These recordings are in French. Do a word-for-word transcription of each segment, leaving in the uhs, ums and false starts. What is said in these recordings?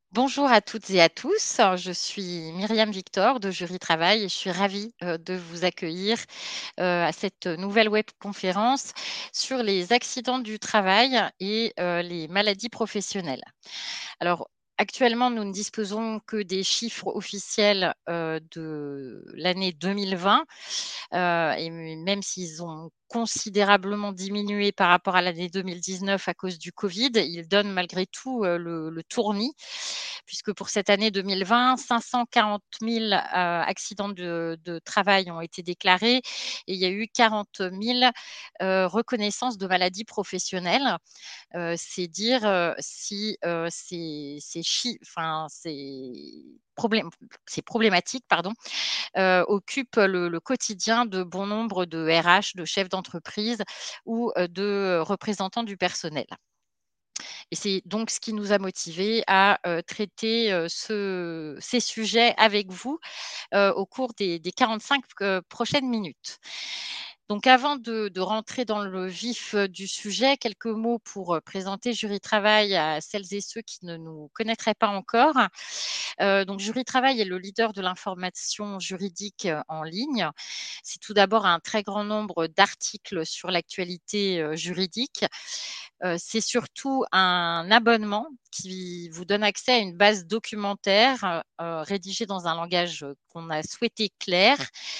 Bonjour à toutes et à tous, je suis Myriam Victor de Jury Travail et je suis ravie euh, de vous accueillir euh, à cette nouvelle webconférence sur les accidents du travail et euh, les maladies professionnelles. Alors, actuellement, nous ne disposons que des chiffres officiels euh, de l'année deux mille vingt, euh, et même s'ils ont considérablement diminué par rapport à l'année deux mille dix-neuf à cause du Covid, ils donnent malgré tout euh, le, le tournis, puisque pour cette année deux mille vingt, cinq cent quarante mille euh, accidents de, de travail ont été déclarés et il y a eu quarante mille euh, reconnaissances de maladies professionnelles. Euh, c'est dire euh, si euh, ces, ces, chi- enfin, ces, problème, ces problématiques pardon, euh, occupent le, le quotidien de bon nombre de R H, de chefs d'entreprise ou euh, de représentants du personnel. Et c'est donc ce qui nous a motivés à euh, traiter euh, ce- ces sujets avec vous euh, au cours des, des quarante-cinq euh, prochaines minutes. Donc, avant de, de rentrer dans le vif euh, du sujet, quelques mots pour euh, présenter Jury Travail à celles et ceux qui ne nous connaîtraient pas encore. Euh, donc, Jury Travail est le leader de l'information juridique euh, en ligne. C'est tout d'abord un très grand nombre d'articles sur l'actualité euh, juridique. Euh, c'est surtout un abonnement qui vous donne accès à une base documentaire euh, rédigée dans un langage qu'on a souhaité clair.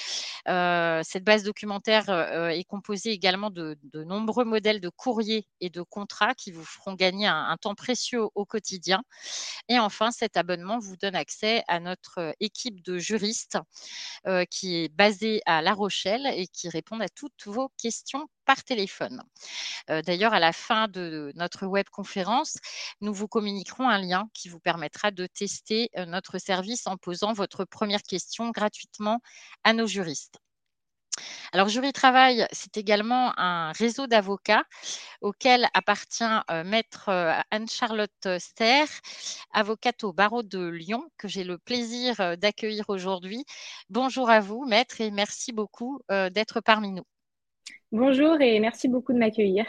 Euh, cette base documentaire euh, est composée également de, de nombreux modèles de courriers et de contrats qui vous feront gagner un, un temps précieux au quotidien. Et enfin, cet abonnement vous donne accès à notre équipe de juristes euh, qui est basée à La Rochelle et qui répondent à toutes vos questions par téléphone. Euh, D'ailleurs, à la fin de notre webconférence, nous vous communiquerons un lien qui vous permettra de tester euh, notre service en posant votre première question gratuitement à nos juristes. Alors, Jury Travail, c'est également un réseau d'avocats auquel appartient euh, maître euh, Anne-Charlotte Ster, avocate au barreau de Lyon, que j'ai le plaisir euh, d'accueillir aujourd'hui. Bonjour à vous, maître, et merci beaucoup euh, d'être parmi nous. Bonjour et merci beaucoup de m'accueillir.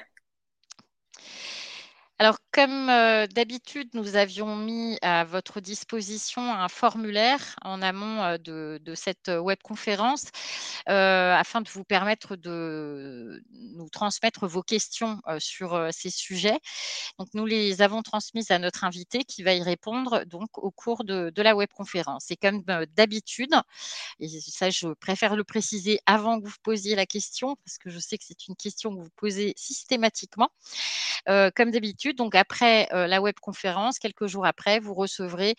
Alors, comme euh, d'habitude, nous avions mis à votre disposition un formulaire en amont euh, de, de cette webconférence euh, afin de vous permettre de nous transmettre vos questions euh, sur euh, ces sujets. Donc, nous les avons transmises à notre invité qui va y répondre donc au cours de, de la webconférence. Et comme euh, d'habitude, et ça, je préfère le préciser avant que vous posiez la question, parce que je sais que c'est une question que vous posez systématiquement. Euh, comme d'habitude, donc après euh, la webconférence, quelques jours après, vous recevrez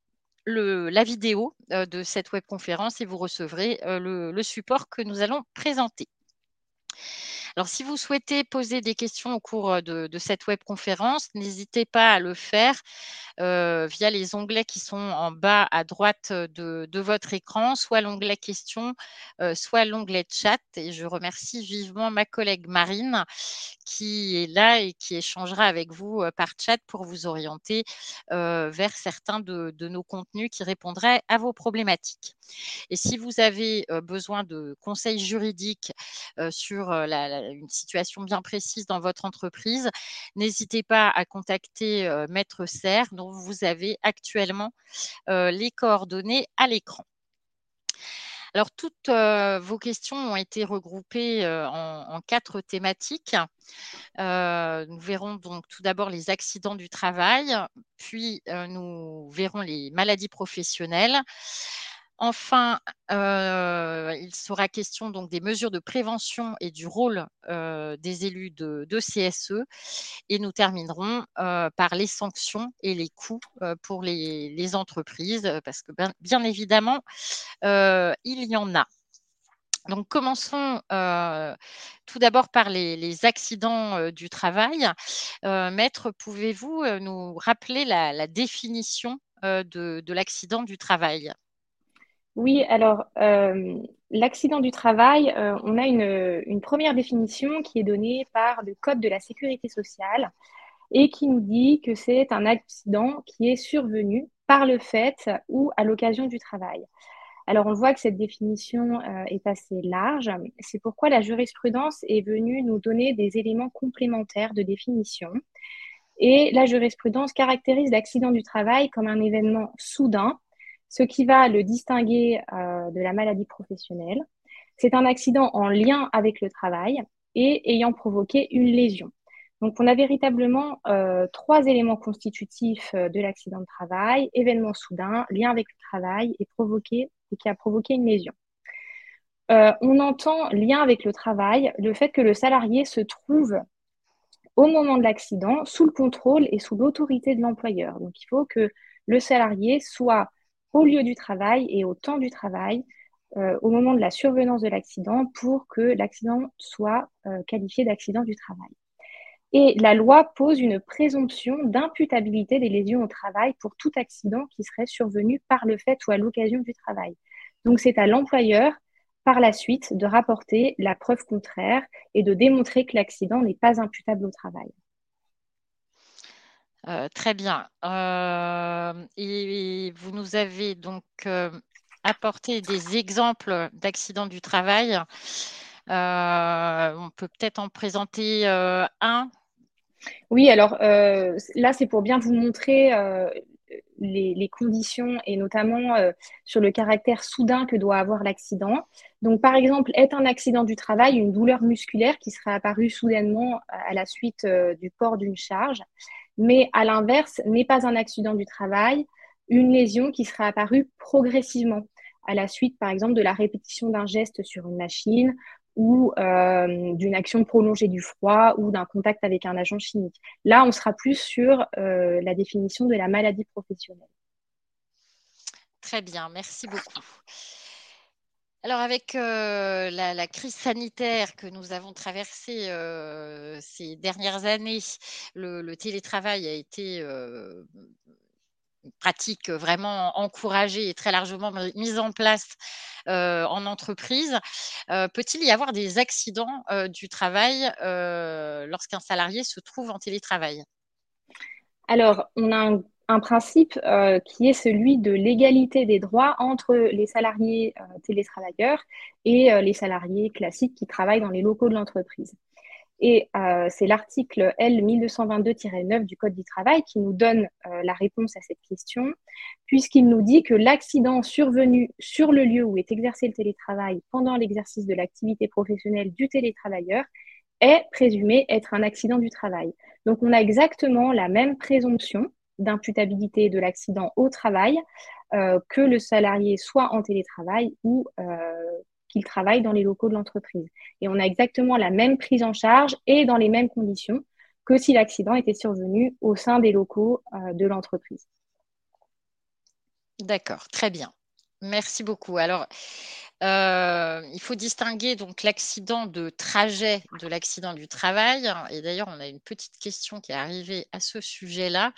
le, la vidéo euh, de cette webconférence et vous recevrez euh, le, le support que nous allons présenter. Alors, si vous souhaitez poser des questions au cours euh, de, de cette webconférence, n'hésitez pas à le faire euh, via les onglets qui sont en bas à droite de, de votre écran, soit l'onglet questions, euh, soit l'onglet chat. Et je remercie vivement ma collègue Marine qui est là et qui échangera avec vous euh, par chat pour vous orienter euh, vers certains de, de nos contenus qui répondraient à vos problématiques. Et si vous avez euh, besoin de conseils juridiques euh, sur euh, la, la, une situation bien précise dans votre entreprise, n'hésitez pas à contacter euh, Maître Serre, dont vous avez actuellement euh, les coordonnées à l'écran. Alors, toutes euh, vos questions ont été regroupées euh, en, en quatre thématiques. Euh, nous verrons donc tout d'abord les accidents du travail, puis euh, nous verrons les maladies professionnelles. Enfin, euh, il sera question donc des mesures de prévention et du rôle euh, des élus de, de C S E. Et nous terminerons euh, par les sanctions et les coûts euh, pour les, les entreprises, parce que bien, bien évidemment, euh, il y en a. Donc, commençons euh, tout d'abord par les, les accidents euh, du travail. Euh, Maître, pouvez-vous euh, nous rappeler la, la définition euh, de, de l'accident du travail? Oui, alors euh, l'accident du travail, euh, on a une, une première définition qui est donnée par le Code de la sécurité sociale et qui nous dit que c'est un accident qui est survenu par le fait ou à l'occasion du travail. Alors on voit que cette définition euh, est assez large. C'est pourquoi la jurisprudence est venue nous donner des éléments complémentaires de définition. Et la jurisprudence caractérise l'accident du travail comme un événement soudain, ce qui va le distinguer euh, de la maladie professionnelle. C'est un accident en lien avec le travail et ayant provoqué une lésion. Donc, on a véritablement euh, trois éléments constitutifs euh, de l'accident de travail: événement soudain, lien avec le travail et, provoqué, et qui a provoqué une lésion. Euh, on entend lien avec le travail, le fait que le salarié se trouve au moment de l'accident sous le contrôle et sous l'autorité de l'employeur. Donc, il faut que le salarié soit au lieu du travail et au temps du travail euh, au moment de la survenance de l'accident pour que l'accident soit euh, qualifié d'accident du travail. Et la loi pose une présomption d'imputabilité des lésions au travail pour tout accident qui serait survenu par le fait ou à l'occasion du travail. Donc, c'est à l'employeur, par la suite, de rapporter la preuve contraire et de démontrer que l'accident n'est pas imputable au travail. Euh, très bien. Euh, et vous nous avez donc euh, apporté des exemples d'accidents du travail. Euh, on peut peut-être en présenter euh, un. Oui, alors euh, là, c'est pour bien vous montrer euh, les, les conditions et notamment euh, sur le caractère soudain que doit avoir l'accident. Donc, par exemple, est un accident du travail une douleur musculaire qui serait apparue soudainement à la suite euh, du port d'une charge, mais à l'inverse, n'est pas un accident du travail, une lésion qui serait apparue progressivement à la suite, par exemple, de la répétition d'un geste sur une machine ou euh, d'une action prolongée du froid ou d'un contact avec un agent chimique. Là, on sera plus sur euh, la définition de la maladie professionnelle. Très bien, merci beaucoup. Alors, avec euh, la, la crise sanitaire que nous avons traversée euh, ces dernières années, le, le télétravail a été euh, une pratique vraiment encouragée et très largement mise en place euh, en entreprise. Euh, peut-il y avoir des accidents euh, du travail euh, lorsqu'un salarié se trouve en télétravail? Alors, on a un, un principe euh, qui est celui de l'égalité des droits entre les salariés euh, télétravailleurs et euh, les salariés classiques qui travaillent dans les locaux de l'entreprise. Et euh, c'est l'article L mille deux cent vingt-deux tiret neuf du Code du travail qui nous donne euh, la réponse à cette question, puisqu'il nous dit que l'accident survenu sur le lieu où est exercé le télétravail pendant l'exercice de l'activité professionnelle du télétravailleur est présumé être un accident du travail. Donc, on a exactement la même présomption d'imputabilité de l'accident au travail euh, que le salarié soit en télétravail ou euh, qu'il travaille dans les locaux de l'entreprise. Et on a exactement la même prise en charge et dans les mêmes conditions que si l'accident était survenu au sein des locaux euh, de l'entreprise. D'accord, très bien. Merci beaucoup. Alors, euh, il faut distinguer donc l'accident de trajet de l'accident du travail. Et d'ailleurs, on a une petite question qui est arrivée à ce sujet-là.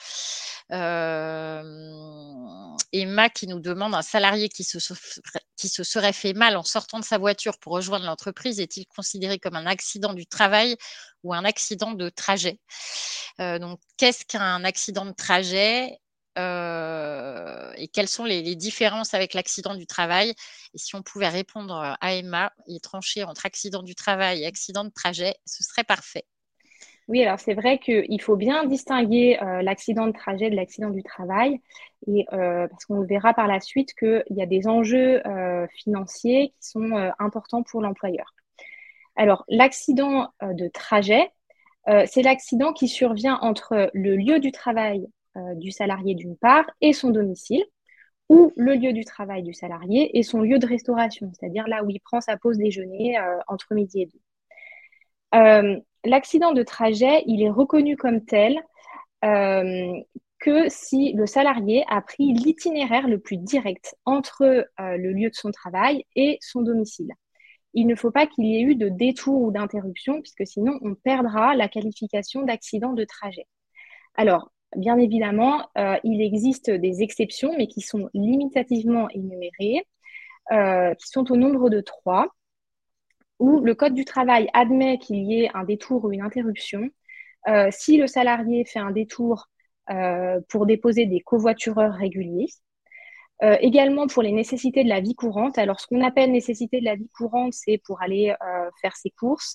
Euh, Emma qui nous demande, un salarié qui se, qui se serait fait mal en sortant de sa voiture pour rejoindre l'entreprise, est-il considéré comme un accident du travail ou un accident de trajet? Euh, donc, qu'est-ce qu'un accident de trajet? Euh, et quelles sont les, les différences avec l'accident du travail? Et si on pouvait répondre à Emma et trancher entre accident du travail et accident de trajet, ce serait parfait. Oui, alors c'est vrai qu'il faut bien distinguer euh, l'accident de trajet de l'accident du travail, et, euh, parce qu'on verra par la suite qu'il y a des enjeux euh, financiers qui sont euh, importants pour l'employeur. Alors, l'accident euh, de trajet, euh, c'est l'accident qui survient entre le lieu du travail euh, du salarié d'une part et son domicile, ou le lieu du travail du salarié et son lieu de restauration, c'est-à-dire là où il prend sa pause déjeuner euh, entre midi et deux. Euh, l'accident de trajet, il est reconnu comme tel euh, que si le salarié a pris l'itinéraire le plus direct entre euh, le lieu de son travail et son domicile. Il ne faut pas qu'il y ait eu de détour ou d'interruption, puisque sinon on perdra la qualification d'accident de trajet. Alors, bien évidemment, euh, il existe des exceptions, mais qui sont limitativement énumérées, euh, qui sont au nombre de trois, où le Code du travail admet qu'il y ait un détour ou une interruption. Euh, si le salarié fait un détour euh, pour déposer des covoitureurs réguliers, euh, également pour les nécessités de la vie courante. Alors, ce qu'on appelle nécessité de la vie courante, c'est pour aller euh, faire ses courses,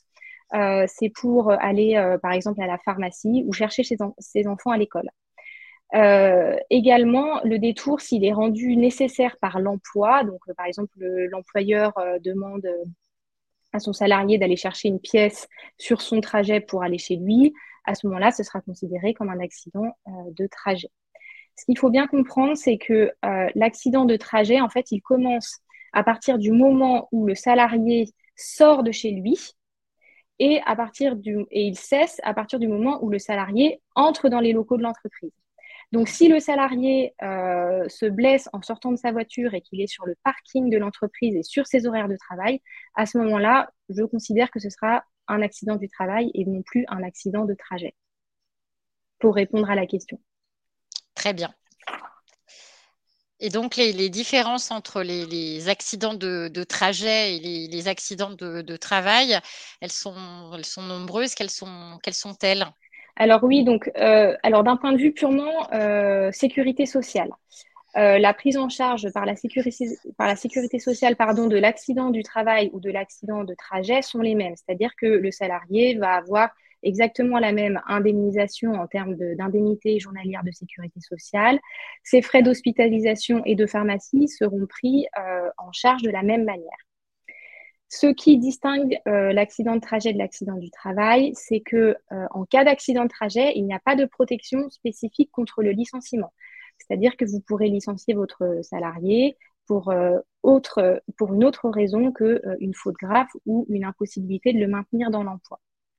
Euh, c'est pour aller, euh, par exemple, à la pharmacie ou chercher ses, en- ses enfants à l'école. Euh, également, le détour, s'il est rendu nécessaire par l'emploi, donc euh, par exemple, le- l'employeur euh, demande euh, à son salarié d'aller chercher une pièce sur son trajet pour aller chez lui, à ce moment-là, ce sera considéré comme un accident euh, de trajet. Ce qu'il faut bien comprendre, c'est que euh, l'accident de trajet, en fait, il commence à partir du moment où le salarié sort de chez lui et, à partir du, et il cesse à partir du moment où le salarié entre dans les locaux de l'entreprise. Donc, si le salarié euh, se blesse en sortant de sa voiture et qu'il est sur le parking de l'entreprise et sur ses horaires de travail, à ce moment-là, je considère que ce sera un accident du travail et non plus un accident de trajet, pour répondre à la question. Très bien. Et donc, les, les différences entre les, les accidents de, de trajet et les, les accidents de, de travail, elles sont, elles sont nombreuses. Quelles sont, quelles sont-elles? Alors oui, donc euh, alors d'un point de vue purement euh, sécurité sociale, euh, la prise en charge par la sécurité, par la sécurité sociale pardon, de l'accident du travail ou de l'accident de trajet sont les mêmes. C'est-à-dire que le salarié va avoir exactement la même indemnisation en termes d'indemnité journalière de sécurité sociale. Ses frais d'hospitalisation et de pharmacie seront pris euh, en charge de la même manière. Ce qui distingue euh, l'accident de trajet de l'accident du travail, c'est que euh, en cas d'accident de trajet, il n'y a pas de protection spécifique contre le licenciement. C'est-à-dire que vous pourrez licencier votre salarié pour, euh, autre, pour une autre raison qu'une euh, faute grave ou une impossibilité de le maintenir dans l'emploi.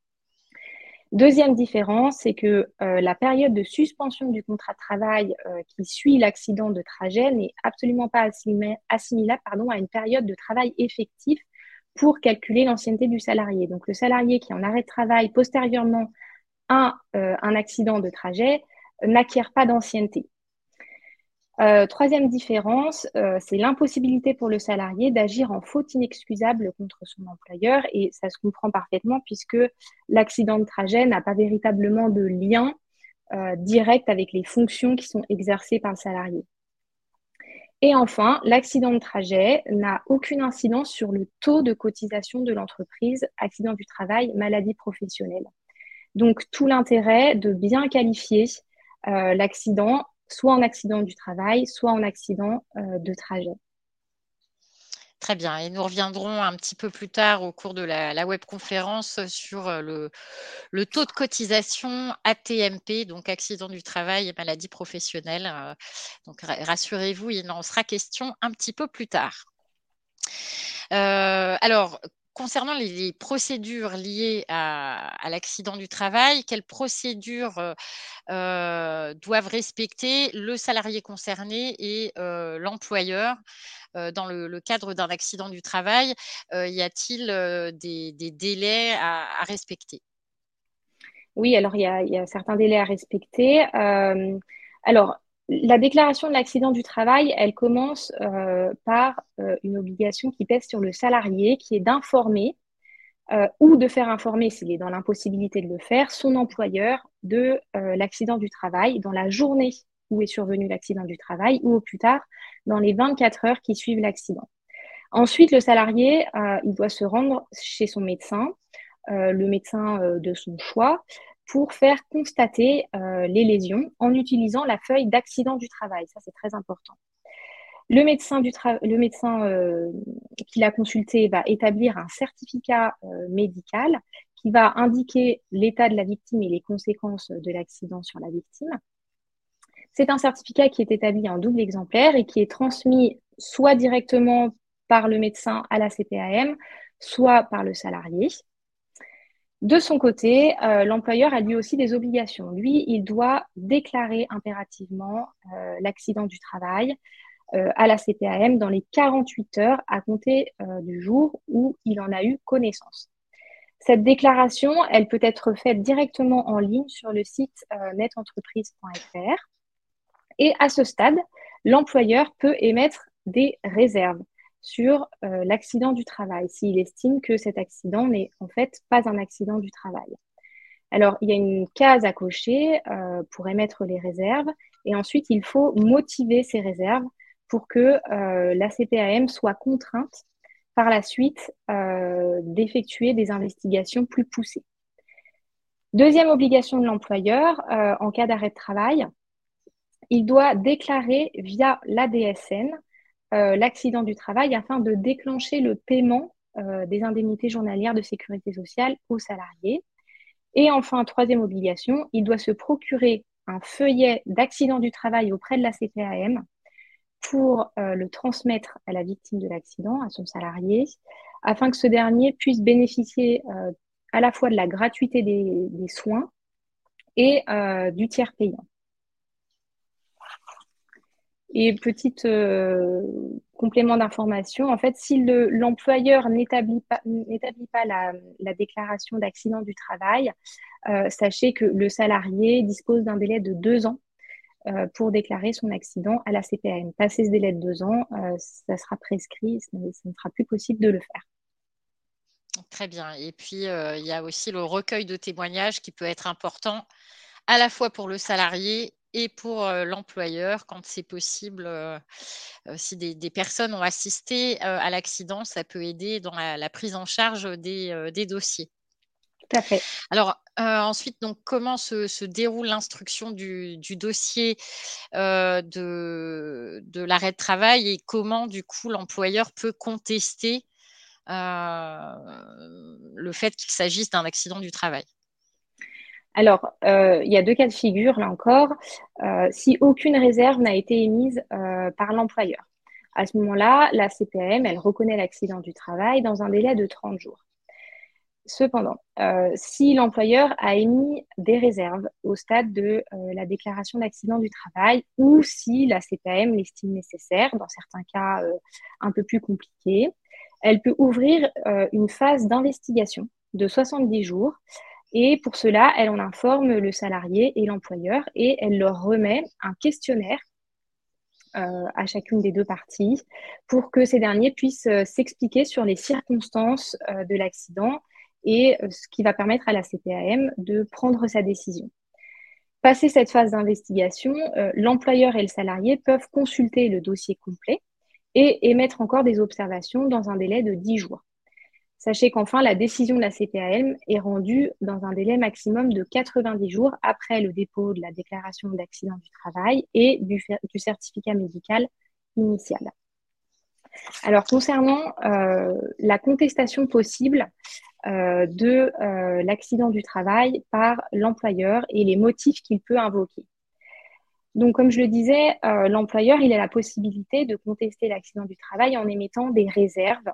Deuxième différence, c'est que euh, la période de suspension du contrat de travail euh, qui suit l'accident de trajet n'est absolument pas assimilable, assimilable pardon, à une période de travail effectif pour calculer l'ancienneté du salarié. Donc, le salarié qui est en arrêt de travail postérieurement à euh, un accident de trajet euh, n'acquiert pas d'ancienneté. Euh, troisième différence, euh, c'est l'impossibilité pour le salarié d'agir en faute inexcusable contre son employeur et ça se comprend parfaitement puisque l'accident de trajet n'a pas véritablement de lien euh, direct avec les fonctions qui sont exercées par le salarié. Et enfin, l'accident de trajet n'a aucune incidence sur le taux de cotisation de l'entreprise, accident du travail, maladie professionnelle. Donc, tout l'intérêt de bien qualifier euh, l'accident, soit en accident du travail, soit en accident euh, de trajet. Très bien. Et nous reviendrons un petit peu plus tard au cours de la, la webconférence sur euh, le, le taux de cotisation A T M P, donc accident du travail et maladie professionnelle. Euh, Donc, ra- rassurez-vous, il en sera question un petit peu plus tard. Euh, alors, concernant les, les procédures liées à, à l'accident du travail, quelles procédures euh, euh, doivent respecter le salarié concerné et euh, l'employeur euh, dans le, le cadre d'un accident du travail? Euh, y a-t-il euh, des, des délais à, à respecter? Oui, alors il y a, il y a certains délais à respecter. Euh, alors, la déclaration de l'accident du travail, elle commence euh, par euh, une obligation qui pèse sur le salarié, qui est d'informer euh, ou de faire informer, s'il est dans l'impossibilité de le faire, son employeur de euh, l'accident du travail dans la journée où est survenu l'accident du travail ou au plus tard dans les vingt-quatre heures qui suivent l'accident. Ensuite, le salarié, euh, il doit se rendre chez son médecin, euh, le médecin euh, de son choix, pour faire constater euh, les lésions en utilisant la feuille d'accident du travail. Ça, c'est très important. Le médecin, du tra- le médecin euh, qui l'a consulté va établir un certificat euh, médical qui va indiquer l'état de la victime et les conséquences de l'accident sur la victime. C'est un certificat qui est établi en double exemplaire et qui est transmis soit directement par le médecin à la C P A M, soit par le salarié. De son côté, euh, l'employeur a lui aussi des obligations. Lui, il doit déclarer impérativement euh, l'accident du travail euh, à la C P A M dans les quarante-huit heures à compter euh, du jour où il en a eu connaissance. Cette déclaration, elle peut être faite directement en ligne sur le site euh, netentreprise point f r. Et à ce stade, l'employeur peut émettre des réserves sur euh, l'accident du travail, s'il estime que cet accident n'est en fait pas un accident du travail. Alors, il y a une case à cocher euh, pour émettre les réserves et ensuite, il faut motiver ces réserves pour que euh, la C P A M soit contrainte par la suite euh, d'effectuer des investigations plus poussées. Deuxième obligation de l'employeur, euh, en cas d'arrêt de travail, il doit déclarer via l'A D S N euh, l'accident du travail afin de déclencher le paiement euh, des indemnités journalières de sécurité sociale aux salariés. Et enfin, troisième obligation, il doit se procurer un feuillet d'accident du travail auprès de la C P A M pour euh, le transmettre à la victime de l'accident, à son salarié, afin que ce dernier puisse bénéficier euh, à la fois de la gratuité des, des soins et euh, du tiers payant. Et petit euh, complément d'information, en fait, si le, l'employeur n'établit pas, n'établit pas la, la déclaration d'accident du travail, euh, sachez que le salarié dispose d'un délai de deux ans euh, pour déclarer son accident à la C P A M. Passé ce délai de deux ans, euh, ça sera prescrit, ce ne, ce ne sera plus possible de le faire. Très bien. Et puis, euh, il y a aussi le recueil de témoignages qui peut être important à la fois pour le salarié et pour euh, l'employeur quand c'est possible. Euh, euh, si des, des personnes ont assisté euh, à l'accident, ça peut aider dans la, la prise en charge des, euh, des dossiers. Tout à fait. Alors, euh, ensuite, donc, comment se, se déroule l'instruction du, du dossier euh, de, de l'arrêt de travail et comment, du coup, l'employeur peut contester euh, le fait qu'il s'agisse d'un accident du travail? Alors, euh, il y a deux cas de figure, là encore. Euh, si aucune réserve n'a été émise euh, par l'employeur, à ce moment-là, la C P A M, elle reconnaît l'accident du travail dans un délai de trente jours. Cependant, euh, si l'employeur a émis des réserves au stade de euh, la déclaration d'accident du travail ou si la C P A M l'estime nécessaire, dans certains cas euh, un peu plus compliqués, elle peut ouvrir euh, une phase d'investigation de soixante-dix jours et pour cela, elle en informe le salarié et l'employeur et elle leur remet un questionnaire euh, à chacune des deux parties pour que ces derniers puissent euh, s'expliquer sur les circonstances euh, de l'accident et euh, ce qui va permettre à la C P A M de prendre sa décision. Passé cette phase d'investigation, euh, l'employeur et le salarié peuvent consulter le dossier complet et émettre encore des observations dans un délai de dix jours. Sachez qu'enfin, la décision de la C P A M est rendue dans un délai maximum de quatre-vingt-dix jours après le dépôt de la déclaration d'accident du travail et du, du certificat médical initial. Alors, concernant euh, la contestation possible euh, de euh, l'accident du travail par l'employeur et les motifs qu'il peut invoquer. Donc, comme je le disais, euh, l'employeur, il a la possibilité de contester l'accident du travail en émettant des réserves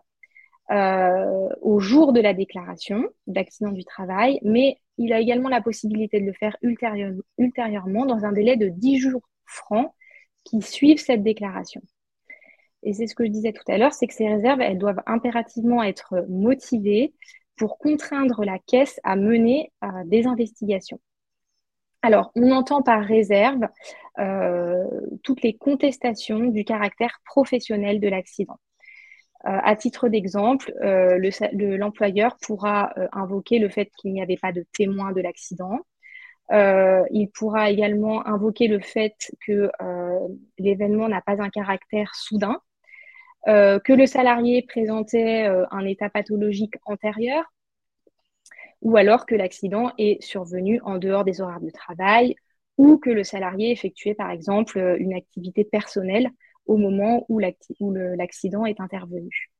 euh, au jour de la déclaration d'accident du travail, mais il a également la possibilité de le faire ultérieur, ultérieurement dans un délai de dix jours francs qui suivent cette déclaration. Et c'est ce que je disais tout à l'heure, c'est que ces réserves, elles doivent impérativement être motivées pour contraindre la caisse à mener euh, des investigations. Alors, on entend par réserve euh, toutes les contestations du caractère professionnel de l'accident. Euh, à titre d'exemple, euh, le, le, l'employeur pourra euh, invoquer le fait qu'il n'y avait pas de témoin de l'accident. Euh, il pourra également invoquer le fait que euh, l'événement n'a pas un caractère soudain, euh, que le salarié présentait euh, un état pathologique antérieur, ou alors que l'accident est survenu en dehors des horaires de travail, ou que le salarié effectuait par exemple une activité personnelle au moment où, l'acti- où le, l'accident est intervenu.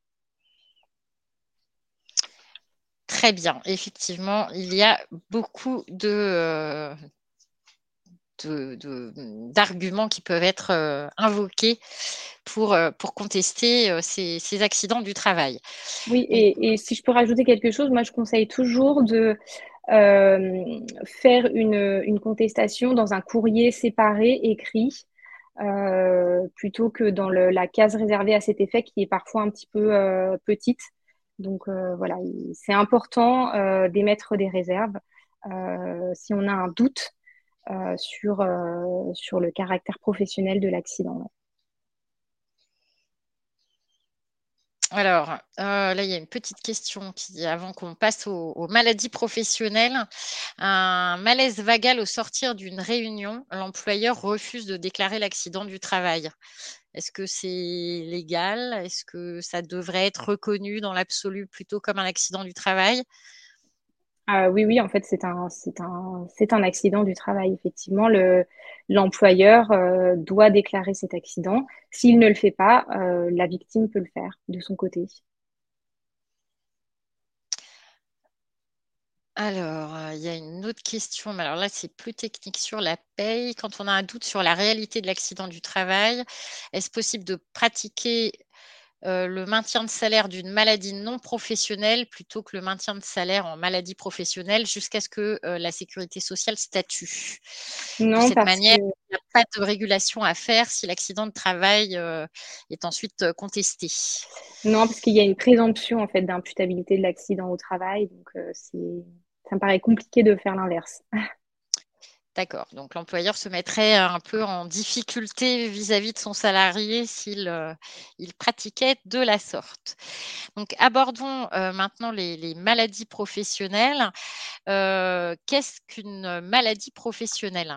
Très bien. Effectivement, il y a beaucoup de, euh, de, de, d'arguments qui peuvent être euh, invoqués pour, euh, pour contester euh, ces, ces accidents du travail. Oui, Donc, et, et si je peux rajouter quelque chose, moi je conseille toujours de euh, faire une, une contestation dans un courrier séparé écrit euh, plutôt que dans le- la case réservée à cet effet qui est parfois un petit peu euh, petite. Donc euh, voilà, il- c'est important euh, d'émettre des réserves euh, si on a un doute euh, sur, euh, sur le caractère professionnel de l'accident. alors, euh, là, il y a une petite question qui, avant qu'on passe aux, aux maladies professionnelles. Un malaise vagal au sortir d'une réunion, l'employeur refuse de déclarer l'accident du travail. Est-ce que c'est légal? Est-ce que ça devrait être reconnu dans l'absolu plutôt comme un accident du travail? Euh, oui, oui, en fait, c'est un, c'est un, c'est un accident du travail. Effectivement, le, l'employeur euh, doit déclarer cet accident. S'il ne le fait pas, euh, la victime peut le faire de son côté. Alors, euh, il y a une autre question, mais alors là, c'est plus technique sur la paye. Quand on a un doute sur la réalité de l'accident du travail, est-ce possible de pratiquer euh, le maintien de salaire d'une maladie non professionnelle plutôt que le maintien de salaire en maladie professionnelle jusqu'à ce que euh, la sécurité sociale statue? De Non, cette parce que manière, il n'y a pas de régulation à faire si l'accident de travail euh, est ensuite euh, contesté. non, parce qu'il y a une présomption en fait d'imputabilité de l'accident au travail, donc euh, c'est, ça me paraît compliqué de faire l'inverse. D'accord, donc l'employeur se mettrait un peu en difficulté vis-à-vis de son salarié s'il euh, il pratiquait de la sorte. Donc abordons euh, maintenant les, les maladies professionnelles. Euh, qu'est-ce qu'une maladie professionnelle?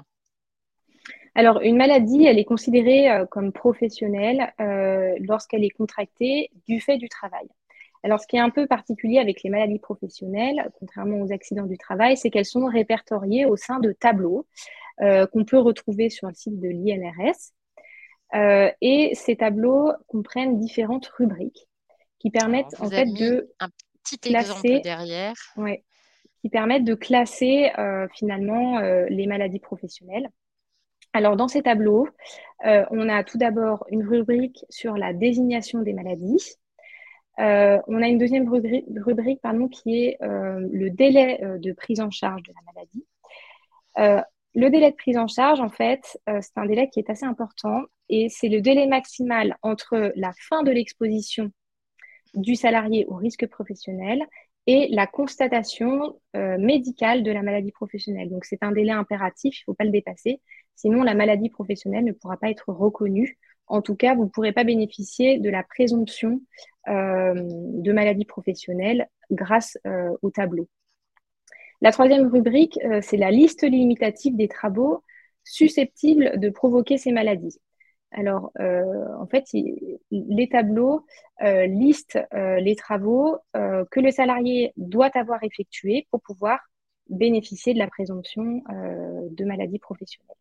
Alors, une maladie, elle est considérée euh, comme professionnelle euh, lorsqu'elle est contractée du fait du travail. Alors, ce qui est un peu particulier avec les maladies professionnelles, contrairement aux accidents du travail, c'est qu'elles sont répertoriées au sein de tableaux euh, qu'on peut retrouver sur le site de l'I N R S. Euh, et ces tableaux comprennent différentes rubriques qui Alors, permettent on en vous a fait mis de un petit exemple classer, derrière. ouais, qui permettent de classer euh, finalement euh, les maladies professionnelles. Alors, dans ces tableaux, euh, on a tout d'abord une rubrique sur la désignation des maladies. Euh, on a une deuxième rubrique, rubrique pardon, qui est euh, le délai euh, de prise en charge de la maladie. Euh, le délai de prise en charge, en fait, euh, c'est un délai qui est assez important et c'est le délai maximal entre la fin de l'exposition du salarié au risque professionnel et la constatation euh, médicale de la maladie professionnelle. Donc, c'est un délai impératif, il ne faut pas le dépasser. Sinon, la maladie professionnelle ne pourra pas être reconnue. En tout cas, vous ne pourrez pas bénéficier de la présomption euh, de maladie professionnelle grâce euh, au tableau. La troisième rubrique, euh, c'est la liste limitative des travaux susceptibles de provoquer ces maladies. Alors, euh, en fait, il, les tableaux euh, listent euh, les travaux euh, que le salarié doit avoir effectués pour pouvoir bénéficier de la présomption euh, de maladie professionnelle.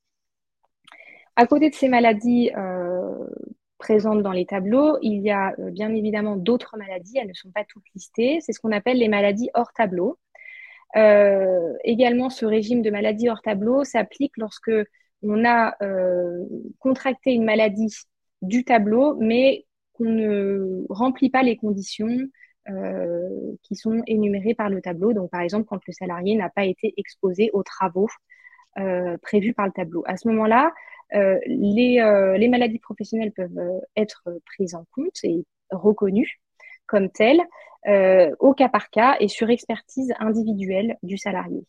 À côté de ces maladies euh, présentes dans les tableaux, il y a euh, bien évidemment d'autres maladies, elles ne sont pas toutes listées. C'est ce qu'on appelle les maladies hors tableau. Euh, également, ce régime de maladie hors tableau s'applique lorsque on a euh, contracté une maladie du tableau, mais qu'on ne remplit pas les conditions euh, qui sont énumérées par le tableau. Donc, par exemple, quand le salarié n'a pas été exposé aux travaux euh, prévus par le tableau. À ce moment-là, euh, les, euh, les maladies professionnelles peuvent euh, être prises en compte et reconnues comme telles euh, au cas par cas et sur expertise individuelle du salarié.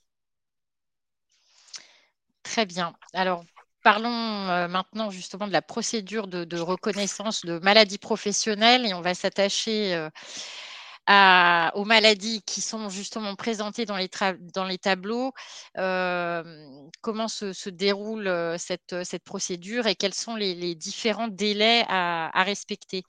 Très bien. Alors, parlons euh, maintenant justement de la procédure de, de reconnaissance de maladies professionnelles et on va s'attacher euh, à- aux maladies qui sont justement présentées dans les, tra- dans les tableaux. Euh, comment se, se déroule euh, cette, cette procédure et quels sont les, les différents délais à, à respecter?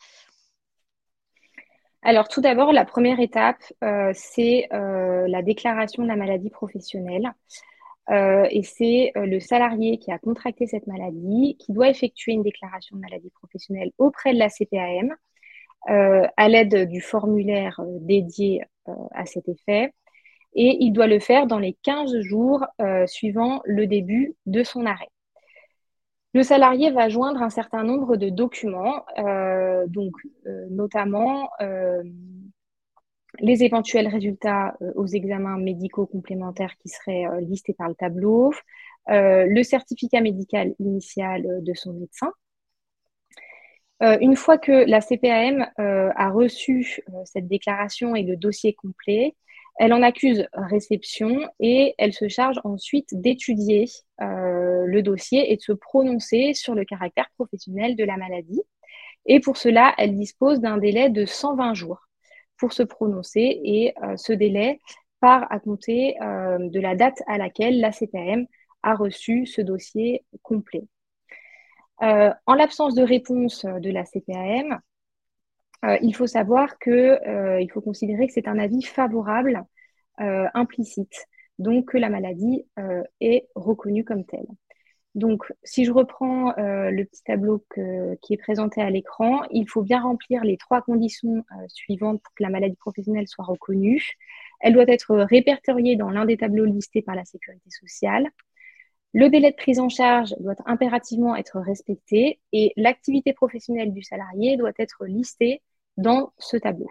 Alors tout d'abord, la première étape, euh, c'est euh, la déclaration de la maladie professionnelle. Euh, et c'est euh, le salarié qui a contracté cette maladie qui doit effectuer une déclaration de maladie professionnelle auprès de la C P A M euh, à l'aide du formulaire euh, dédié euh, à cet effet. Et il doit le faire dans les quinze jours euh, suivant le début de son arrêt. Le salarié va joindre un certain nombre de documents, euh, donc euh, notamment euh, les éventuels résultats euh, aux examens médicaux complémentaires qui seraient euh, listés par le tableau, euh, le certificat médical initial euh, de son médecin. Euh, une fois que la C P A M euh, a reçu euh, cette déclaration et le dossier complet, elle en accuse réception et elle se charge ensuite d'étudier euh, le dossier et de se prononcer sur le caractère professionnel de la maladie. Et pour cela, elle dispose d'un délai de cent vingt jours pour se prononcer et euh, ce délai part à compter euh, de la date à laquelle la C P A M a reçu ce dossier complet. Euh, en l'absence de réponse de la C P A M, euh, il faut savoir que, euh, il faut considérer que c'est un avis favorable euh, implicite, donc que la maladie euh, est reconnue comme telle. Donc, si je reprends euh, le petit tableau que- qui est présenté à l'écran, il faut bien remplir les trois conditions euh, suivantes pour que la maladie professionnelle soit reconnue. Elle doit être répertoriée dans l'un des tableaux listés par la Sécurité sociale. Le délai de prise en charge doit impérativement être respecté et l'activité professionnelle du salarié doit être listée dans ce tableau.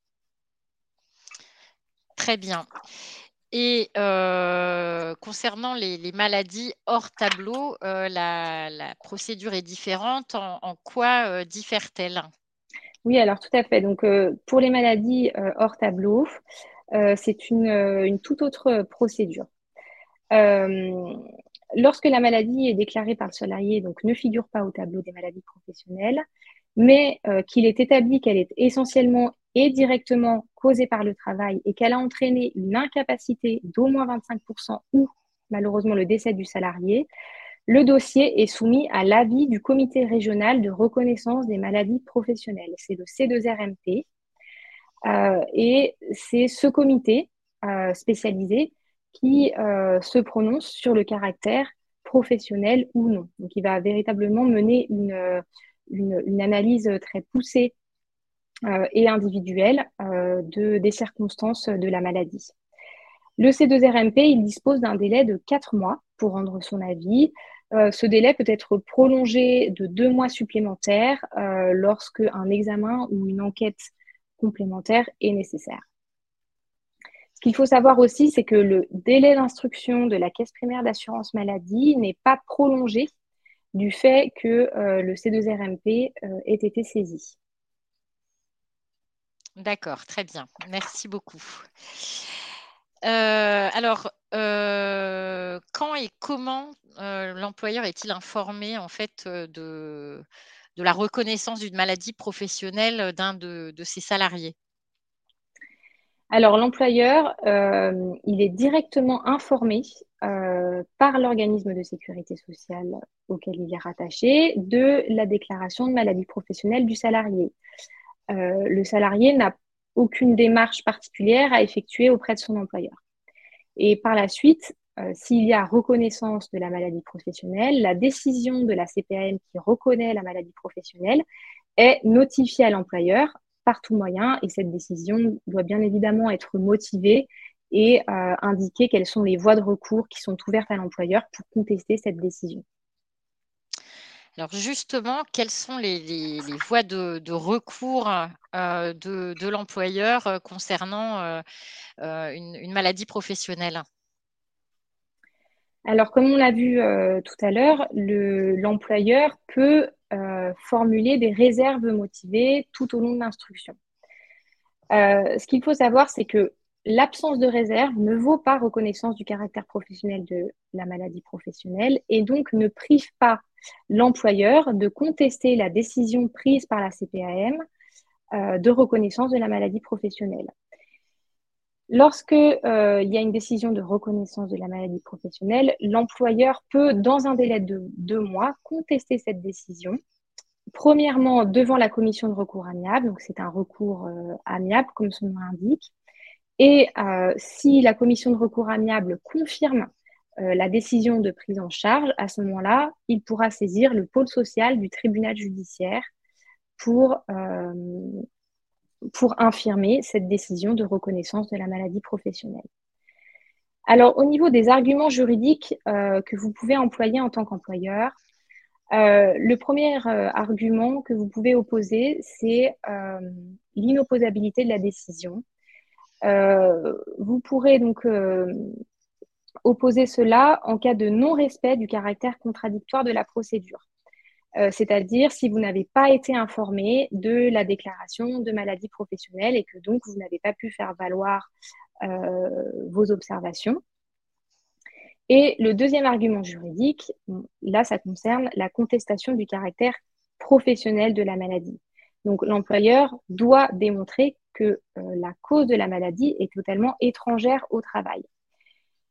Très bien. Et euh, concernant les, les maladies hors tableau, euh, la, la procédure est différente. En, en quoi euh, diffère-t-elle? Oui, alors tout à fait. Donc, euh, pour les maladies euh, hors tableau, euh, c'est une, euh, une toute autre procédure. Euh, lorsque la maladie est déclarée par le salarié, donc ne figure pas au tableau des maladies professionnelles, mais euh, qu'il est établi qu'elle est essentiellement et directement causée par le travail et qu'elle a entraîné une incapacité d'au moins vingt-cinq pour cent ou malheureusement le décès du salarié, le dossier est soumis à l'avis du comité régional de reconnaissance des maladies professionnelles. C'est le C deux R M P. Euh, et c'est ce comité euh, spécialisé qui euh, se prononce sur le caractère professionnel ou non. Donc, il va véritablement mener une, une, une analyse très poussée euh, et individuelle euh, de, des circonstances de la maladie. Le C deux R M P, il dispose d'un délai de quatre mois pour rendre son avis. Euh, ce délai peut être prolongé de deux mois supplémentaires euh, lorsque un examen ou une enquête complémentaire est nécessaire. Ce qu'il faut savoir aussi, c'est que le délai d'instruction de la caisse primaire d'assurance maladie n'est pas prolongé du fait que euh, le C deux R M P euh, ait été saisi. D'accord, très bien. Merci beaucoup. Euh, alors, euh, quand et comment euh, l'employeur est-il informé en fait euh, de, de la reconnaissance d'une maladie professionnelle d'un de, de ses salariés? Alors, l'employeur, euh, il est directement informé euh, par l'organisme de sécurité sociale auquel il est rattaché de la déclaration de maladie professionnelle du salarié. Euh, le salarié n'a aucune démarche particulière à effectuer auprès de son employeur. Et par la suite, euh, s'il y a reconnaissance de la maladie professionnelle, la décision de la C P A M qui reconnaît la maladie professionnelle est notifiée à l'employeur par tout moyen et cette décision doit bien évidemment être motivée et euh, indiquer quelles sont les voies de recours qui sont ouvertes à l'employeur pour contester cette décision. Alors justement, quelles sont les, les- les voies de, de recours euh, de, de l'employeur euh, concernant euh, euh, une, une maladie professionnelle? Alors, comme on l'a vu euh, tout à l'heure, le- l'employeur peut euh, formuler des réserves motivées tout au long de l'instruction. Euh, ce qu'il faut savoir, c'est que l'absence de réserve ne vaut pas reconnaissance du caractère professionnel de la maladie professionnelle et donc ne prive pas l'employeur de contester la décision prise par la C P A M euh, de reconnaissance de la maladie professionnelle. Lorsque euh, il y a une décision de reconnaissance de la maladie professionnelle, l'employeur peut, dans un délai de deux mois, contester cette décision. Premièrement, devant la commission de recours amiable, donc c'est un recours euh, amiable, comme son nom l'indique. Et euh, si la commission de recours amiable confirme euh, la décision de prise en charge, à ce moment-là, il pourra saisir le pôle social du tribunal judiciaire pour, euh, pour infirmer cette décision de reconnaissance de la maladie professionnelle. Alors, au niveau des arguments juridiques euh, que vous pouvez employer en tant qu'employeur, euh, le premier euh, argument que vous pouvez opposer, c'est euh, l'inopposabilité de la décision. Euh, vous pourrez donc euh, opposer cela en cas de non-respect du caractère contradictoire de la procédure. Euh, c'est-à-dire si vous n'avez pas été informé de la déclaration de maladie professionnelle et que donc vous n'avez pas pu faire valoir euh, vos observations. Et le deuxième argument juridique, là, ça concerne la contestation du caractère professionnel de la maladie. Donc, l'employeur doit démontrer que euh, la cause de la maladie est totalement étrangère au travail.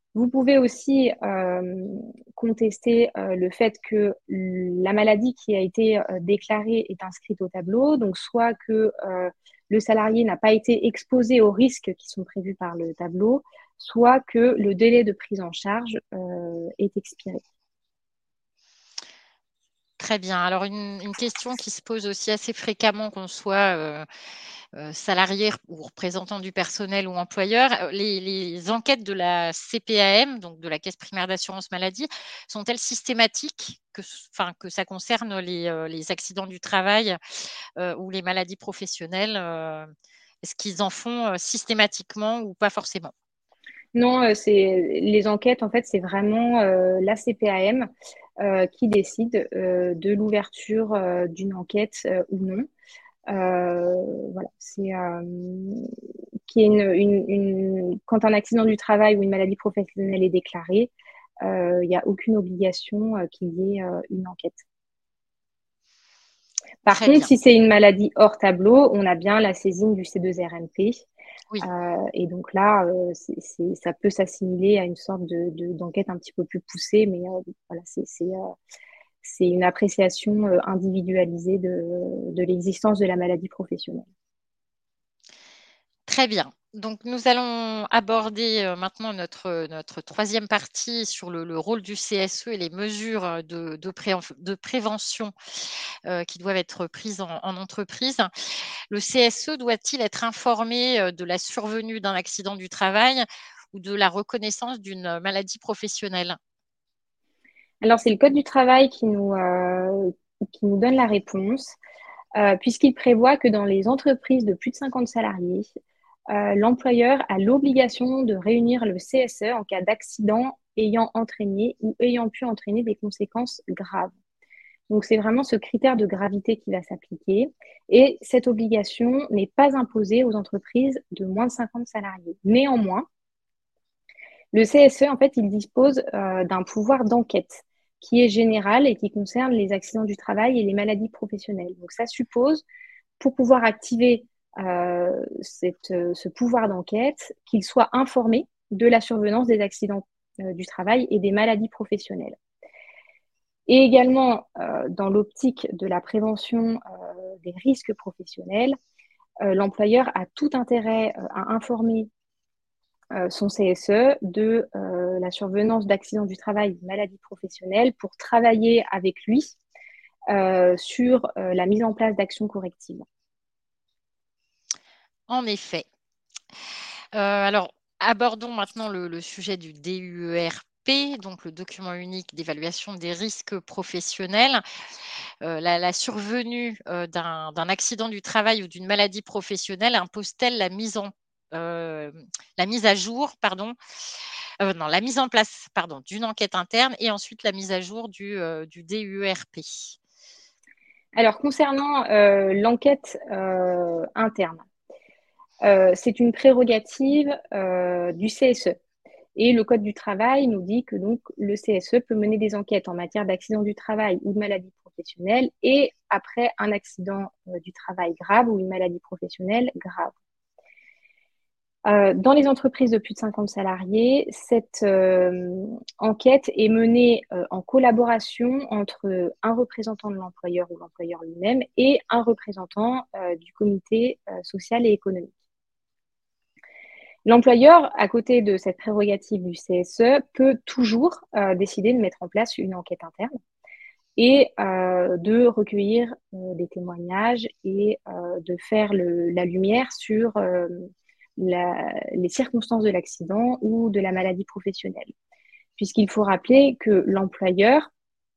Vous pouvez aussi euh, contester euh, le fait que la maladie qui a été euh, déclarée est inscrite au tableau, donc soit que euh, le salarié n'a pas été exposé aux risques qui sont prévus par le tableau, soit que le délai de prise en charge euh, est expiré. Très bien. Alors, une, une question qui se pose aussi assez fréquemment, qu'on soit euh, euh, salarié ou représentant du personnel ou employeur, euh, les, les enquêtes de la C P A M, donc de la Caisse primaire d'assurance maladie, sont-elles systématiques, que, enfin, que ça concerne les, euh, les accidents du travail euh, ou les maladies professionnelles euh, Est-ce qu'ils en font euh, systématiquement ou pas forcément? Non, euh, c'est les enquêtes, en fait, c'est vraiment euh, la C P A M euh, qui décide euh, de l'ouverture euh, d'une enquête euh, ou non. Euh, voilà, c'est euh, qui est une, une, une- quand un accident du travail ou une maladie professionnelle est déclaré, euh, il n'y a aucune obligation euh, qu'il y ait euh, une enquête. Par Très contre, bien. si c'est une maladie hors tableau, on a bien la saisine du C deux R M P. Oui. Euh, et donc là, euh, c'est, c'est- ça peut s'assimiler à une sorte de, de- d'enquête un petit peu plus poussée, mais euh, voilà, c'est, c'est, euh, c'est une appréciation euh, individualisée de, de l'existence de la maladie professionnelle. Très bien. Donc, nous allons aborder euh, maintenant notre, notre troisième partie sur le, le rôle du C S E et les mesures euh, de, de, pré- de prévention euh, qui doivent être prises en, en entreprise. Le C S E doit-il être informé euh, de la survenue d'un accident du travail ou de la reconnaissance d'une maladie professionnelle? Alors, c'est le Code du travail qui nous, euh, qui nous donne la réponse, euh, puisqu'il prévoit que dans les entreprises de plus de cinquante salariés, euh, l'employeur a l'obligation de réunir le C S E en cas d'accident ayant entraîné ou ayant pu entraîner des conséquences graves. Donc, c'est vraiment ce critère de gravité qui va s'appliquer. Et cette obligation n'est pas imposée aux entreprises de moins de cinquante salariés. Néanmoins, le C S E, en fait, il dispose euh, d'un pouvoir d'enquête qui est général et qui concerne les accidents du travail et les maladies professionnelles. Donc, ça suppose, pour pouvoir activer euh, cette, euh, ce pouvoir d'enquête, qu'il soit informé de la survenance des accidents euh, du travail et des maladies professionnelles. Et également, euh, dans l'optique de la prévention euh, des risques professionnels, euh, l'employeur a tout intérêt euh, à informer euh, son C S E de euh, la survenance d'accidents du travail ou de maladies professionnelles pour travailler avec lui euh, sur euh, la mise en place d'actions correctives. En effet. Euh, alors, abordons maintenant le, le sujet du D U E R P, donc le document unique d'évaluation des risques professionnels. Euh, la, la survenue euh, d'un d'un accident du travail ou d'une maladie professionnelle impose-t-elle la mise en euh, la mise à jour, pardon, euh, non, la mise en place, pardon, d'une enquête interne et ensuite la mise à jour du, euh, du D U E R P? Alors, concernant euh, l'enquête euh, interne, euh, c'est une prérogative euh, du C S E. Et le Code du travail nous dit que donc le C S E peut mener des enquêtes en matière d'accident du travail ou de maladie professionnelle et après un accident euh, du travail grave ou une maladie professionnelle grave. Euh, dans les entreprises de plus de cinquante salariés, cette euh, enquête est menée euh, en collaboration entre un représentant de l'employeur ou l'employeur lui-même et un représentant euh, du comité euh, social et économique. L'employeur, à côté de cette prérogative du C S E, peut toujours euh, décider de mettre en place une enquête interne et euh, de recueillir euh, des témoignages et euh, de faire le, la lumière sur euh, la, les circonstances de l'accident ou de la maladie professionnelle. Puisqu'il faut rappeler que l'employeur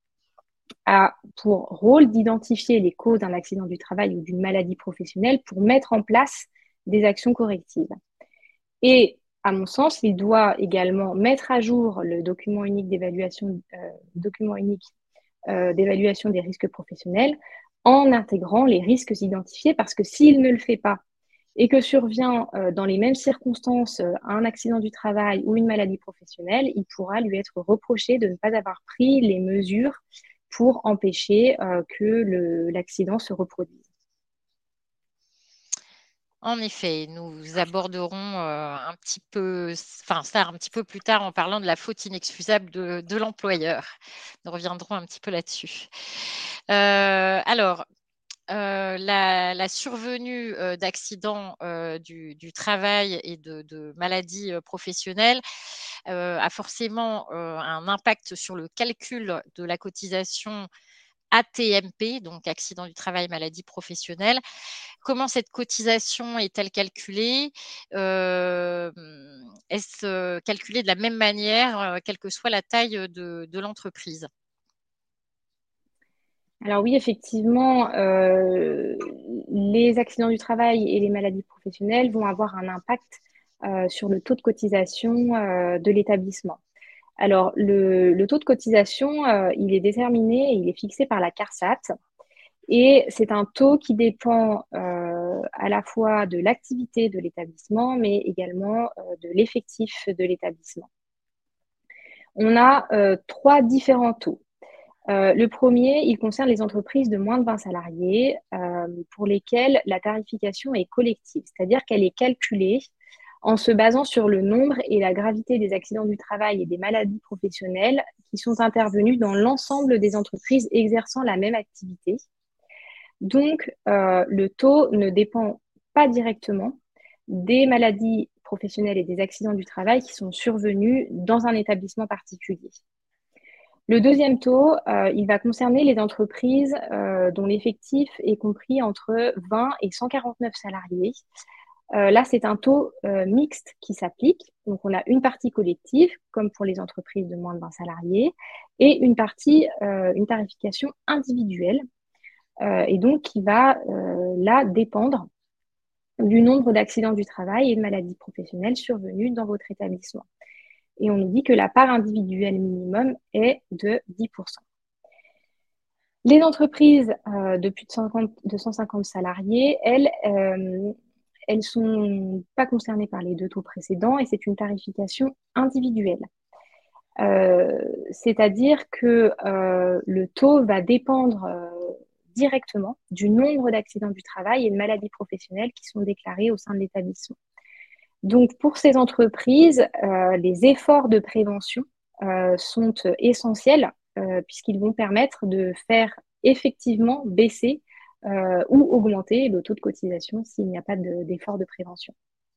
a pour rôle d'identifier les causes d'un accident du travail ou d'une maladie professionnelle pour mettre en place des actions correctives. Et à mon sens, il doit également mettre à jour le document unique d'évaluation, euh, document unique euh, d'évaluation des risques professionnels en intégrant les risques identifiés, parce que s'il ne le fait pas et que survient euh, dans les mêmes circonstances euh, un accident du travail ou une maladie professionnelle, il pourra lui être reproché de ne pas avoir pris les mesures pour empêcher euh, que le, l'accident se reproduise. En effet, nous aborderons euh, un petit peu, enfin ça un petit peu plus tard en parlant de la faute inexcusable de, de l'employeur. Nous reviendrons un petit peu là-dessus. Euh, alors, euh, la, la survenue euh, d'accidents euh, du, du travail et de, de maladies euh, professionnelles euh, a forcément euh, un impact sur le calcul de la cotisation A T M P, donc accident du travail, maladie professionnelle. Comment cette cotisation est-elle calculée? Euh, Est-ce euh, calculé de la même manière, euh, quelle que soit la taille de, de l'entreprise? Alors oui, effectivement, euh, les accidents du travail et les maladies professionnelles vont avoir un impact euh, sur le taux de cotisation euh, de l'établissement. Alors, le, le taux de cotisation, euh, il est déterminé et il est fixé par la CARSAT. Et c'est un taux qui dépend euh, à la fois de l'activité de l'établissement, mais également euh, de l'effectif de l'établissement. On a euh, trois différents taux. Euh, le premier, il concerne les entreprises de moins de vingt salariés euh, pour lesquelles la tarification est collective, c'est-à-dire qu'elle est calculée en se basant sur le nombre et la gravité des accidents du travail et des maladies professionnelles qui sont intervenus dans l'ensemble des entreprises exerçant la même activité. Donc, euh, le taux ne dépend pas directement des maladies professionnelles et des accidents du travail qui sont survenus dans un établissement particulier. Le deuxième taux, euh, il va concerner les entreprises euh, dont l'effectif est compris entre vingt et cent quarante-neuf salariés. Euh, là, c'est un taux euh, mixte qui s'applique. Donc, on a une partie collective, comme pour les entreprises de moins de vingt salariés, et une partie, euh, une tarification individuelle, euh, et donc qui va euh, là dépendre du nombre d'accidents du travail et de maladies professionnelles survenus dans votre établissement. Et on nous dit que la part individuelle minimum est de dix pour cent. Les entreprises euh, de plus de, cinquante, de cent cinquante salariés, elles, euh, elles sont pas concernées par les deux taux précédents et c'est une tarification individuelle. Euh, c'est-à-dire que euh, le taux va dépendre euh, directement du nombre d'accidents du travail et de maladies professionnelles qui sont déclarés au sein de l'établissement. Donc, pour ces entreprises, euh, les efforts de prévention euh, sont essentiels euh, puisqu'ils vont permettre de faire effectivement baisser euh, ou augmenter le taux de cotisation s'il n'y a pas d'effort de, de prévention.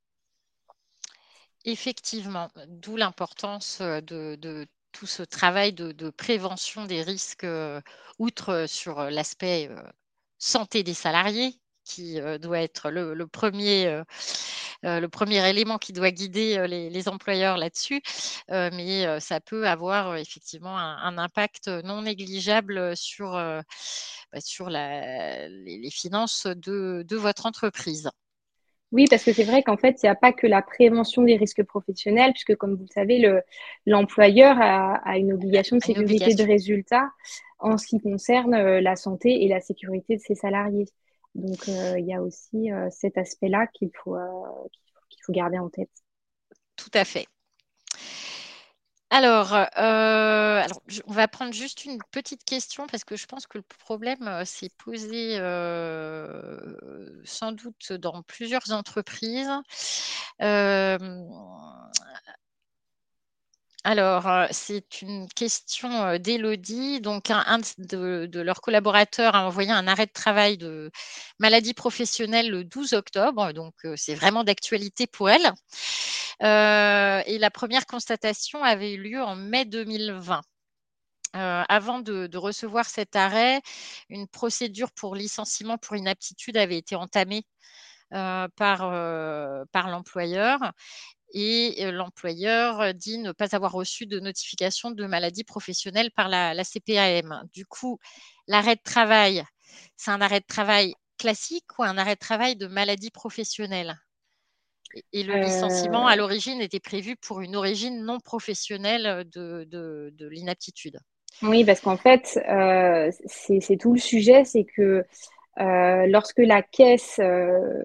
Effectivement, d'où l'importance de, de tout ce travail de, de prévention des risques, euh, outre sur l'aspect euh, santé des salariés, qui euh, doit être le, le premier, euh, euh, le premier élément qui doit guider euh, les, les employeurs là-dessus. Euh, mais euh, ça peut avoir euh, effectivement un, un impact non négligeable sur, euh, bah, sur la- les, les finances de, de votre entreprise. Oui, parce que c'est vrai qu'en fait, il n'y a pas que la prévention des risques professionnels, puisque comme vous le savez, le, l'employeur a, a une obligation de Une sécurité de obligation. résultat en ce qui concerne euh, la santé et la sécurité de ses salariés. Donc, euh, il y a aussi euh, cet aspect-là qu'il faut, euh, qu'il faut, qu'il faut garder en tête. Tout à fait. Alors, euh, alors, je- on va prendre juste une petite question parce que je pense que le problème euh, s'est posé euh, sans doute dans plusieurs entreprises. Euh, alors, euh, c'est une question euh, d'Élodie. Donc, un, un de, de leurs collaborateurs a envoyé un arrêt de travail de maladie professionnelle le douze octobre. Donc, euh, c'est vraiment d'actualité pour elle. Euh, et la première constatation avait eu lieu en mai deux mille vingt. Euh, avant de, de recevoir cet arrêt, une procédure pour licenciement pour inaptitude avait été entamée euh, par, euh, par l'employeur. Et euh, l'employeur dit ne pas avoir reçu de notification de maladie professionnelle par la, la C P A M. Du coup, l'arrêt de travail, c'est un arrêt de travail classique ou un arrêt de travail de maladie professionnelle? Et, et le licenciement, Euh, à l'origine, était prévu pour une origine non professionnelle de, de, de l'inaptitude. oui, parce qu'en fait, euh, c'est, c'est tout le sujet, c'est que euh, lorsque la caisse euh,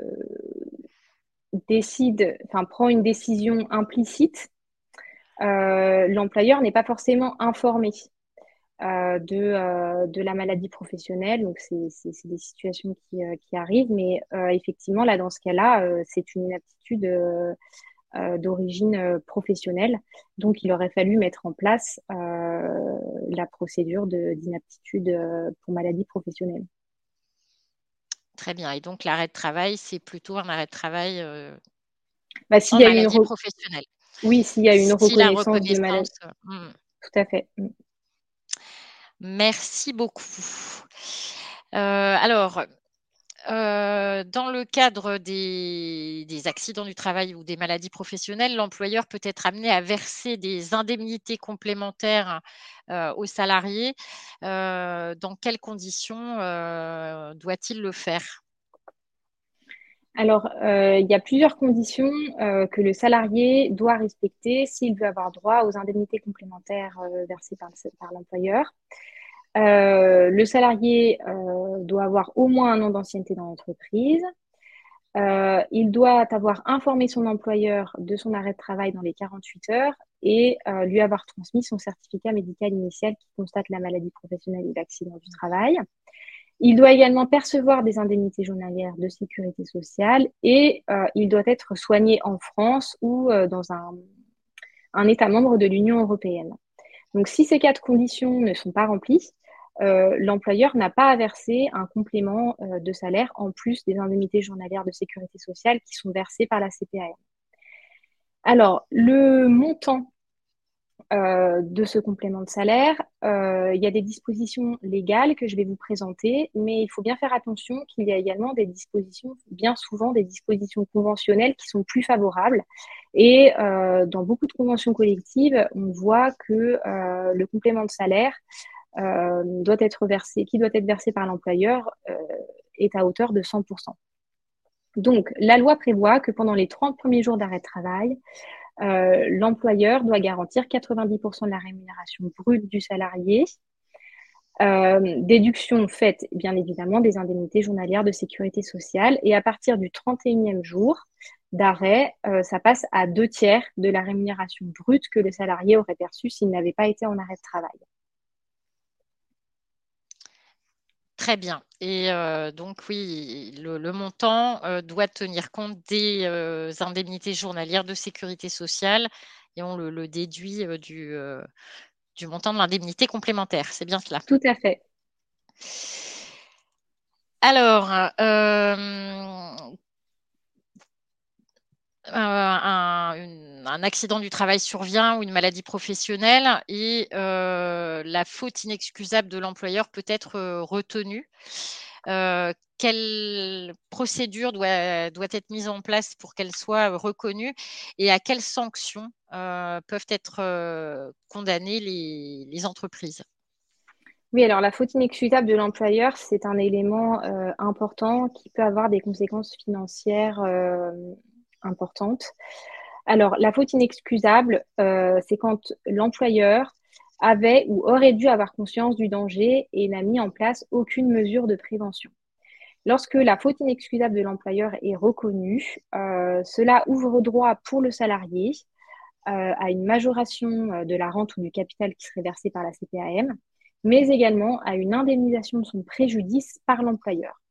décide, enfin prend une décision implicite, euh, l'employeur n'est pas forcément informé. euh, de, euh, de la maladie professionnelle. Donc, c'est c'est- c'est des situations qui, euh, qui arrivent. Mais euh, effectivement, là, dans ce cas-là, euh, c'est une inaptitude euh, euh, d'origine euh, professionnelle. Donc, il aurait fallu mettre en place euh, la procédure de- d'inaptitude euh, pour maladie professionnelle. Très bien. Et donc, l'arrêt de travail, c'est plutôt un arrêt de travail euh, Bah, s'il en y a une maladie re- professionnelle. Oui, s'il y a une Si la reconnaissance de maladie, reconnaissance. euh, hmm. tout à fait. Mm. Merci beaucoup. Euh, alors, euh, dans le cadre des, des accidents du travail ou des maladies professionnelles, l'employeur peut être amené à verser des indemnités complémentaires euh, aux salariés. Euh, dans quelles conditions euh, doit-il le faire? Alors, euh, il y a plusieurs conditions euh, que le salarié doit respecter s'il veut avoir droit aux indemnités complémentaires euh, versées par, le- par l'employeur. Euh, le salarié euh, doit avoir au moins un an d'ancienneté dans l'entreprise. Euh, il doit avoir informé son employeur de son arrêt de travail dans les quarante-huit heures et euh, lui avoir transmis son certificat médical initial qui constate la maladie professionnelle et l'accident du travail. Il doit également percevoir des indemnités journalières de sécurité sociale et euh, il doit être soigné en France ou euh, dans un, un État membre de l'Union européenne. Donc, si ces quatre conditions ne sont pas remplies, euh, l'employeur n'a pas à verser un complément euh, de salaire en plus des indemnités journalières de sécurité sociale qui sont versées par la C P A M. Alors, le montant euh, de ce complément de salaire, euh, il y a des dispositions légales que je vais vous présenter, mais il faut bien faire attention qu'il y a également des dispositions, bien souvent des dispositions conventionnelles qui sont plus favorables. Et euh, dans beaucoup de conventions collectives, on voit que euh, le complément de salaire euh, doit être versé, qui doit être versé par l'employeur euh, est à hauteur de cent pour cent. Donc, la loi prévoit que pendant les trente premiers jours d'arrêt de travail, euh, l'employeur doit garantir quatre-vingt-dix pour cent de la rémunération brute du salarié, euh, déduction faite bien évidemment des indemnités journalières de sécurité sociale. Et à partir du trente et unième jour d'arrêt, euh, ça passe à deux tiers de la rémunération brute que le salarié aurait perçue s'il n'avait pas été en arrêt de travail. Très bien. Et euh, donc, oui, le, le montant euh, doit tenir compte des euh, indemnités journalières de sécurité sociale et on le, le déduit euh, du, euh, du montant de l'indemnité complémentaire. C'est bien cela. Tout à fait. Alors, euh, un, une- un accident du travail survient ou une maladie professionnelle et euh, la faute inexcusable de l'employeur peut être euh, retenue. Euh, quelle procédure doit, doit être mise en place pour qu'elle soit reconnue et à quelles sanctions euh, peuvent être euh, condamnées les, les entreprises? Oui, alors la faute inexcusable de l'employeur, c'est un élément euh, important qui peut avoir des conséquences financières euh, importantes. Alors, la faute inexcusable, euh, c'est quand l'employeur avait ou aurait dû avoir conscience du danger et n'a mis en place aucune mesure de prévention. Lorsque la faute inexcusable de l'employeur est reconnue, euh, cela ouvre droit pour le salarié euh, à une majoration euh, de la rente ou du capital qui serait versé par la C P A M, mais également à une indemnisation de son préjudice par l'employeur.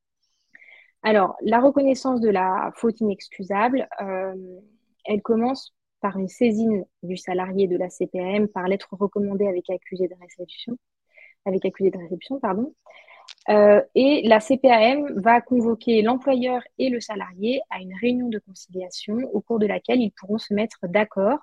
Alors, la reconnaissance de la faute inexcusable, euh, elle commence par une saisine du salarié de la C P A M par lettre recommandée avec accusé de réception, avec accusé de réception, pardon. Euh, et la C P A M va convoquer l'employeur et le salarié à une réunion de conciliation au cours de laquelle ils pourront se mettre d'accord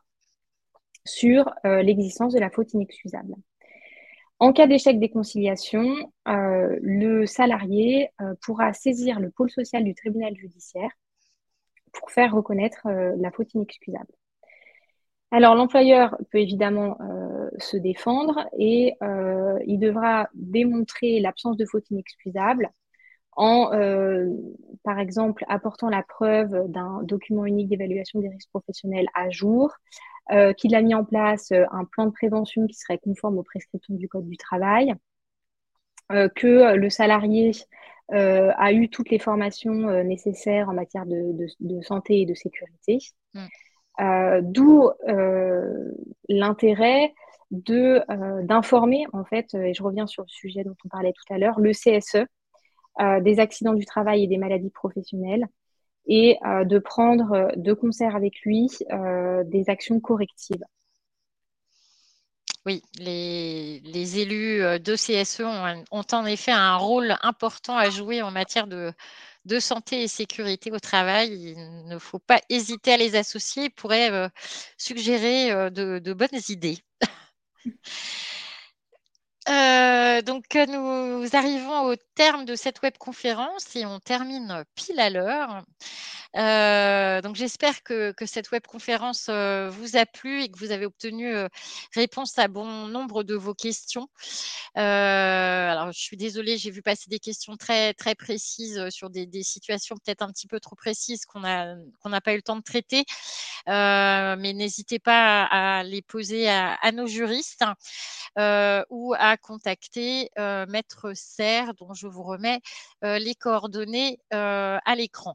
sur euh, l'existence de la faute inexcusable. En cas d'échec des conciliations, euh, le salarié euh, pourra saisir le pôle social du tribunal judiciaire pour faire reconnaître euh, la faute inexcusable. Alors, l'employeur peut évidemment euh, se défendre et euh, il devra démontrer l'absence de faute inexcusable en, euh, par exemple, apportant la preuve d'un document unique d'évaluation des risques professionnels à jour, euh, qu'il a mis en place euh, un plan de prévention qui serait conforme aux prescriptions du Code du travail, euh, que le salarié euh, a eu toutes les formations euh, nécessaires en matière de, de, de santé et de sécurité. Mm. Euh, D'où euh, l'intérêt de, euh, d'informer, en fait, euh, et je reviens sur le sujet dont on parlait tout à l'heure, le C S E, euh, des accidents du travail et des maladies professionnelles, et euh, de prendre euh, de concert avec lui euh, des actions correctives. Oui, les, les élus euh, de C S E ont, un- ont en effet un rôle important à jouer en matière de, de santé et sécurité au travail. Il ne faut pas hésiter à les associer. Ils pourraient euh, suggérer euh, de, de bonnes idées. Euh, donc, euh, nous arrivons au terme de cette webconférence et on termine pile à l'heure. Euh, donc, j'espère que, que cette webconférence euh, vous a plu et que vous avez obtenu euh, réponse à bon nombre de vos questions. Euh, alors, je suis désolée, j'ai vu passer des questions très, très précises sur des, des situations peut-être un petit peu trop précises qu'on a, qu'on n'a pas eu le temps de traiter. Euh, mais n'hésitez pas à, à les poser à, à nos juristes euh, ou à contacter euh, Maître Serre, dont je vous remets euh, les coordonnées euh, à l'écran.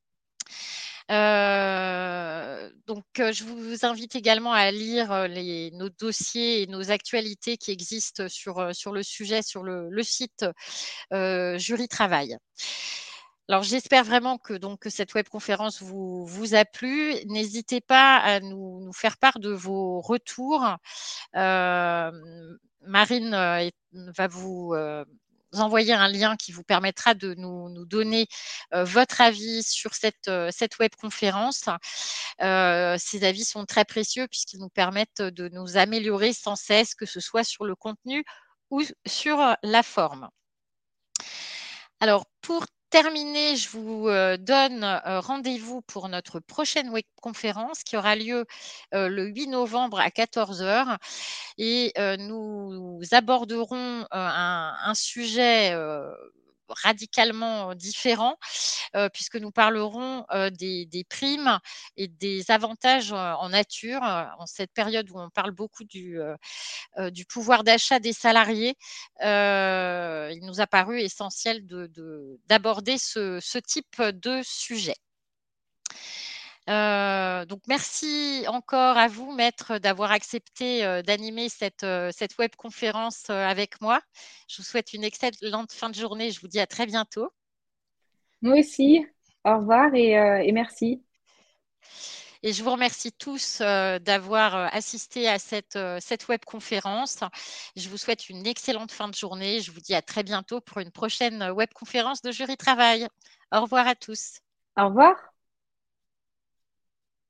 Euh, donc, euh, je vous invite également à lire euh, les, nos dossiers et nos actualités qui existent sur, euh, sur le sujet sur le, le site euh, Jury Travail. Alors, j'espère vraiment que, donc, que cette webconférence vous, vous a plu. N'hésitez pas à nous, nous faire part de vos retours. Euh, Marine euh, est- va vous euh, envoyer un lien qui vous permettra de nous, nous donner euh, votre avis sur cette, euh, cette webconférence. Euh, ces avis sont très précieux puisqu'ils nous permettent de nous améliorer sans cesse, que ce soit sur le contenu ou sur la forme. Alors, pour terminer, je vous euh, donne euh, rendez-vous pour notre prochaine webconférence qui aura lieu euh, le huit novembre à quatorze heures et euh, nous aborderons euh, un, un sujet euh, radicalement différent euh, puisque nous parlerons euh, des, des primes et des avantages euh, en nature euh, en cette période où on parle beaucoup du, euh, euh, du pouvoir d'achat des salariés. Euh, il nous a paru essentiel de, de, d'aborder ce, ce type de sujet. Euh, donc, merci encore à vous, maître, d'avoir accepté euh, d'animer cette, euh, cette webconférence euh, avec moi. Je vous souhaite une excellente fin de journée. Je vous dis à très bientôt. Moi aussi, au revoir et, euh, et merci. Et je vous remercie tous euh, d'avoir euh, assisté à cette, euh, cette webconférence. Je vous souhaite une excellente fin de journée. Je vous dis à très bientôt pour une prochaine webconférence de Jury Travail. Au revoir à tous. Au revoir.